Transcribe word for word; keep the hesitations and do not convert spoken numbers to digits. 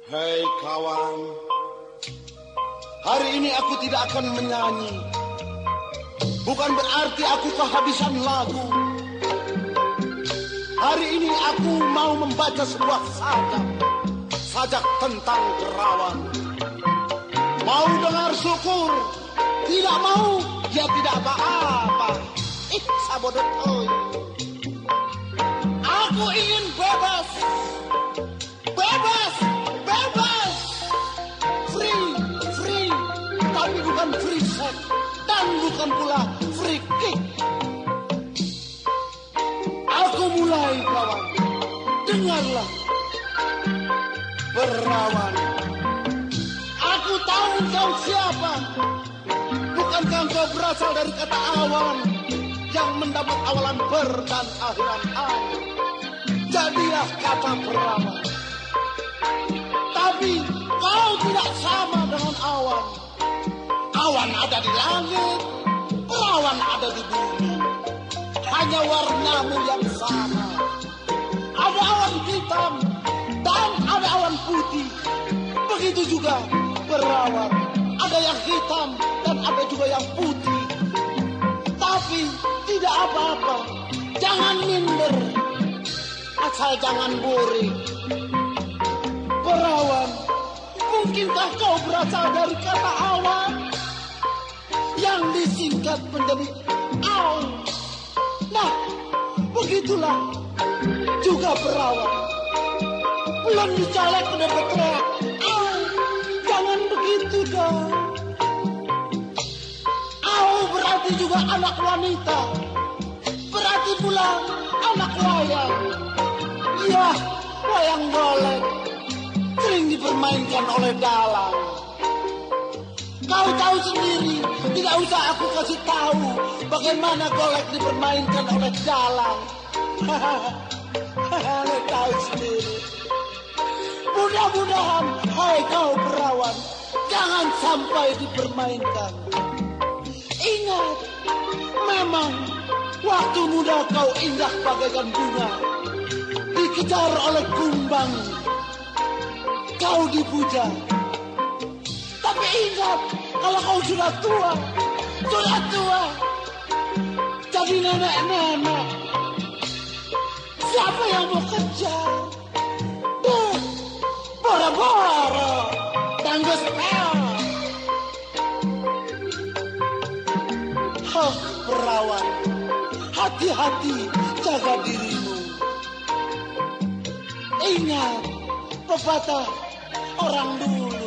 Hei kawan, hari ini aku tidak akan menyanyi. Bukan berarti aku kehabisan lagu. Hari ini aku mau membaca sebuah sajak. Sajak tentang perawan. Mau dengar syukur? Tidak mau, ya tidak apa-apa. Ih, sabodotoy. Aku ingin bebas. Bebas, bebas. Free, free. Tapi bukan free sex. Dan bukan pula free kick. Aku mulai, kawan. Dengarlah. Perawan. Aku tahu kau siapa. Bukankah kau berasal dari kata awan yang mendapat awalan ber dan akhiran an. Jadilah kata perawan. Tapi kau tidak sama dengan awan. Awan ada di langit, perawan ada di bumi. Hanya warnamu yang sama. Ada awan hitam dan ada awan putih. Begitu juga perawan. Ada yang hitam dan ada juga yang putih. Tapi tidak apa-apa. Jangan minder. Asal jangan boring. Perawan, mungkinkah kau berasal dari kata awan yang disingkat menjadi aw? Nah, begitulah juga perawan. Belum dicolek udah berteriak aw. Jangan begitu dong. Aw berarti juga anak wanita. Berarti pula anak wayang. Iya, wayang golek. Sering dipermainkan oleh dalang. Kau tahu sendiri, tidak usah aku kasih tahu bagaimana golek dipermainkan oleh dalang. Hahaha, tahu sendiri. Mudah-mudahan, hai kau perawan, jangan sampai dipermainkan. Ingat, memang waktu muda kau indah bagaikan bunga, dikejar oleh kumbang. Kau dipuja. Tapi ingat, kalau kau sudah tua, sudah tua, jadi nenek-nenek, siapa yang mau kejar? Duh, boro-boro, dan gospel. Hah, perawan, hati-hati jaga dirimu. Ingat, pepatah orang dulu.